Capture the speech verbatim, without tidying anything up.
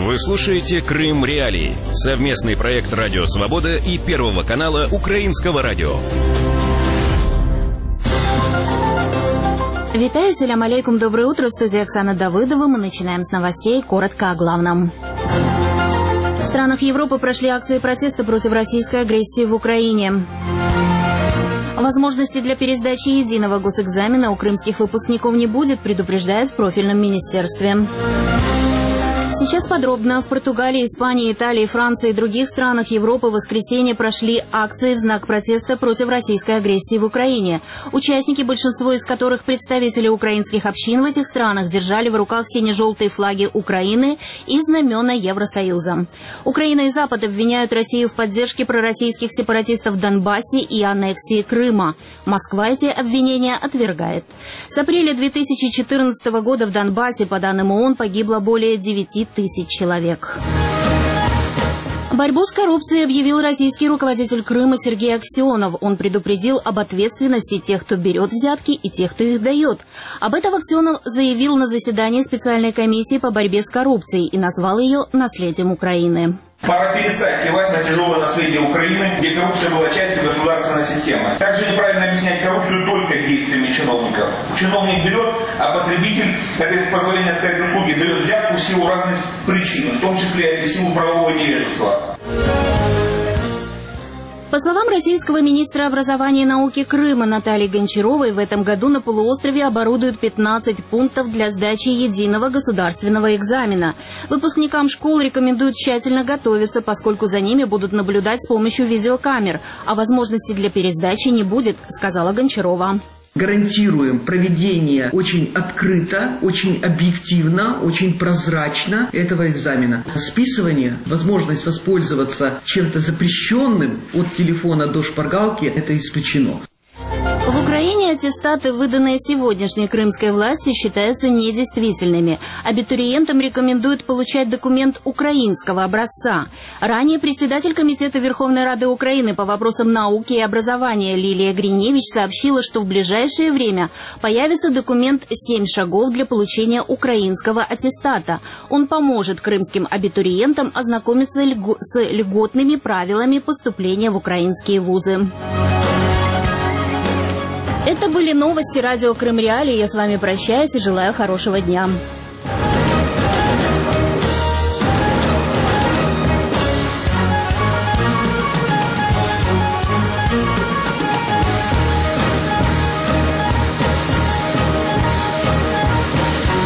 Вы слушаете «Крым Реалии» — совместный проект «Радио Свобода» и Первого канала Украинского радио. Витаю, салям алейкум, доброе утро. В студии Оксана Давыдова. Мы начинаем с новостей. Коротко о главном. В странах Европы прошли акции протеста против российской агрессии в Украине. Возможности для пересдачи единого госэкзамена у крымских выпускников не будет, предупреждают в профильном министерстве. Сейчас подробно. В Португалии, Испании, Италии, Франции и других странах Европы в воскресенье прошли акции в знак протеста против российской агрессии в Украине. Участники, большинство из которых представители украинских общин в этих странах, держали в руках сине-желтые флаги Украины и знамена Евросоюза. Украина и Запад обвиняют Россию в поддержке пророссийских сепаратистов в Донбассе и аннексии Крыма. Москва эти обвинения отвергает. С апреля две тысячи четырнадцатого года в Донбассе, по данным ООН, погибло более девяти тысяч человек. Борьбу с коррупцией объявил российский руководитель Крыма Сергей Аксенов. Он предупредил об ответственности тех, кто берет взятки, и тех, кто их дает. Об этом Аксенов заявил на заседании специальной комиссии по борьбе с коррупцией и назвал ее наследием Украины. Пора перестать плевать на тяжелое наследие Украины, где коррупция была частью государственной системы. Также неправильно объяснять коррупцию только действиями чиновников. Чиновник берет, а потребитель, это, с позволения сказать услуги, дает взятку в силу разных причин, в том числе и в силу правового невежества. По словам российского министра образования и науки Крыма Натальи Гончаровой, в этом году на полуострове оборудуют пятнадцать пунктов для сдачи единого государственного экзамена. Выпускникам школ рекомендуют тщательно готовиться, поскольку за ними будут наблюдать с помощью видеокамер, а возможности для пересдачи не будет, сказала Гончарова. Гарантируем проведение очень открыто, очень объективно, очень прозрачно этого экзамена. Списывание, возможность воспользоваться чем-то запрещенным от телефона до шпаргалки, это исключено. В Украине аттестаты, выданные сегодняшней крымской властью, считаются недействительными. Абитуриентам рекомендуют получать документ украинского образца. Ранее председатель Комитета Верховной Рады Украины по вопросам науки и образования Лилия Гриневич сообщила, что в ближайшее время появится документ «Семь шагов для получения украинского аттестата». Он поможет крымским абитуриентам ознакомиться с льготными правилами поступления в украинские вузы. Это были новости радио «Крым Реалии». Я с вами прощаюсь и желаю хорошего дня.